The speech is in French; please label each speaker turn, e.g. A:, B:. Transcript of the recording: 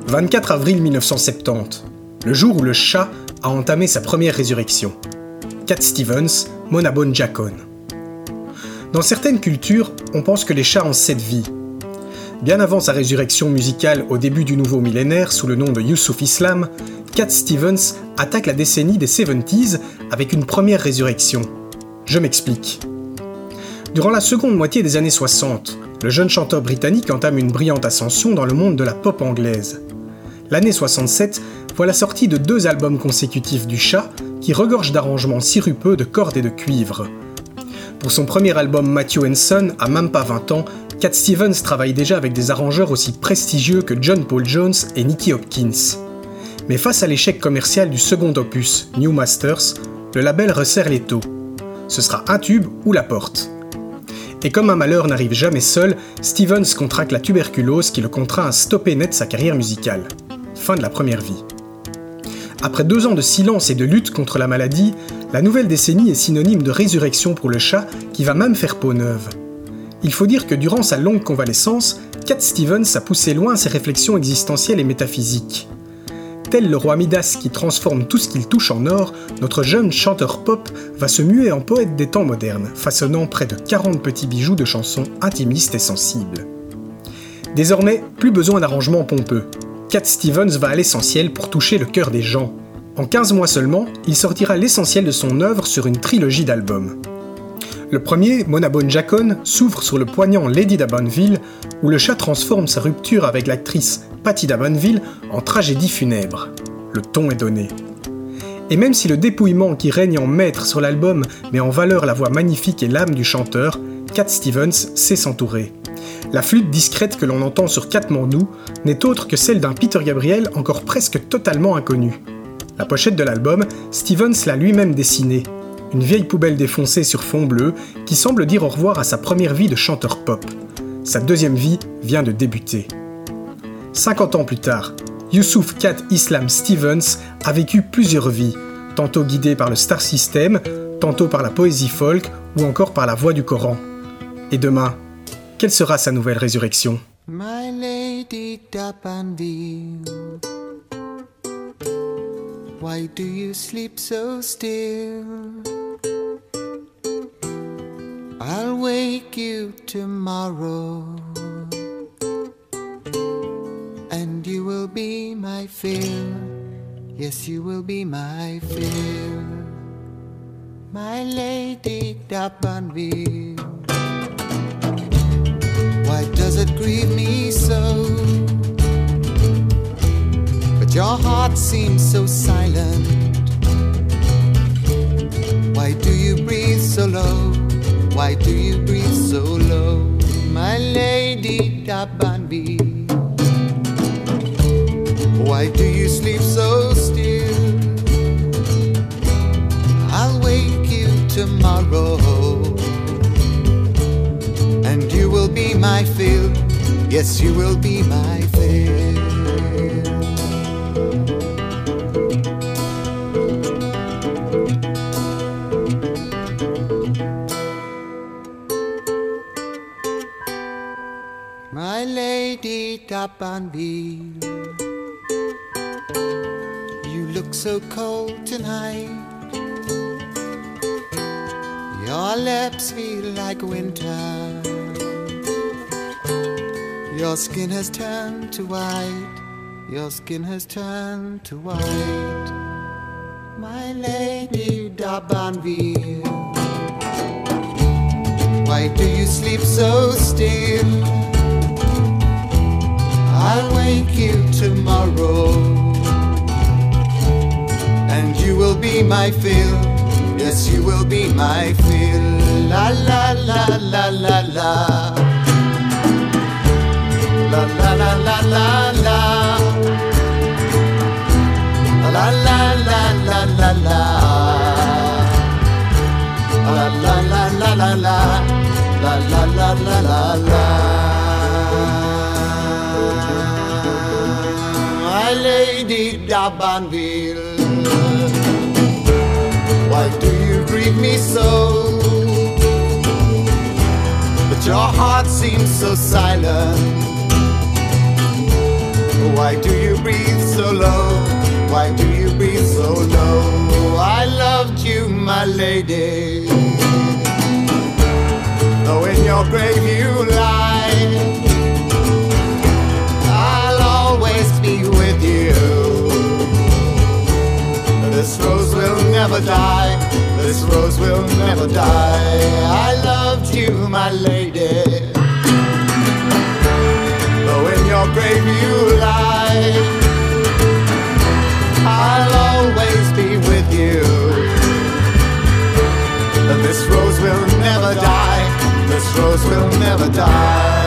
A: 24 avril 1970, le jour où le chat a entamé sa première résurrection. Cat Stevens, Monabone Jacon. Dans certaines cultures, on pense que les chats ont 7 vies. Bien avant sa résurrection musicale au début du nouveau millénaire sous le nom de Yusuf Islam, Cat Stevens attaque la décennie des 70s avec une première résurrection. Je m'explique. Durant la seconde moitié des années 60, le jeune chanteur britannique entame une brillante ascension dans le monde de la pop anglaise. L'année 67 voit la sortie de 2 albums consécutifs du chat qui regorgent d'arrangements sirupeux de cordes et de cuivre. Pour son premier album Matthew & Son, à même pas 20 ans, Cat Stevens travaille déjà avec des arrangeurs aussi prestigieux que John Paul Jones et Nicky Hopkins. Mais face à l'échec commercial du second opus, New Masters, le label resserre les taux. Ce sera un tube ou la porte. Et comme un malheur n'arrive jamais seul, Stevens contracte la tuberculose qui le contraint à stopper net sa carrière musicale. Fin de la première vie. Après 2 ans de silence et de lutte contre la maladie, la nouvelle décennie est synonyme de résurrection pour le chat qui va même faire peau neuve. Il faut dire que durant sa longue convalescence, Cat Stevens a poussé loin ses réflexions existentielles et métaphysiques. Tel le roi Midas qui transforme tout ce qu'il touche en or, notre jeune chanteur pop va se muer en poète des temps modernes, façonnant près de 40 petits bijoux de chansons intimistes et sensibles. Désormais, plus besoin d'arrangements pompeux. Cat Stevens va à l'essentiel pour toucher le cœur des gens. En 15 mois seulement, il sortira l'essentiel de son œuvre sur une trilogie d'albums. Le premier, Monabone Jacon, s'ouvre sur le poignant Lady d'Abbonville, où le chat transforme sa rupture avec l'actrice Patti d'Abbonville en tragédie funèbre. Le ton est donné. Et même si le dépouillement qui règne en maître sur l'album met en valeur la voix magnifique et l'âme du chanteur, Cat Stevens sait s'entourer. La flûte discrète que l'on entend sur Katmandou n'est autre que celle d'un Peter Gabriel encore presque totalement inconnu. La pochette de l'album, Stevens l'a lui-même dessinée. Une vieille poubelle défoncée sur fond bleu qui semble dire au revoir à sa première vie de chanteur pop. Sa deuxième vie vient de débuter. 50 ans plus tard, Yusuf Cat Islam Stevens a vécu plusieurs vies, tantôt guidé par le Star System, tantôt par la poésie folk ou encore par la voix du Coran. Et demain, quelle sera sa nouvelle résurrection ?
B: My lady d'Abbonville, why do you sleep so still? I'll wake you tomorrow, and you will be my fill. Yes, you will be my fill. My lady d'Abbonville, why does it grieve me so? But your heart seems so silent. Why do you breathe so low? Why do you breathe so low? My lady d'Abbonville, why do you sleep so still? I'll wake you tomorrow, and you will be my fill. Yes, you will be my fill. My lady d'Abbonville, you look so cold tonight. Your lips feel like winter. Your skin has turned to white. Your skin has turned to white. My lady d'Abbonville, why do you sleep so still? I'll wake you tomorrow, and you will be my fill. Yes, you will be my fill. La la la la la la. La la la la la la. La la la la la la. La la la la la la. La la la la la la. My lady d'Abbonville, why do you grieve me so? But your heart seems so silent. Why do you breathe so low? Why do you breathe so low? I loved you, my lady. Though in your grave you lie, I'll always be with you. This rose will never die. This rose will never die. I loved you, my lady. Though in your grave you lie, I'll always be with you. This rose will never die. This rose will never die.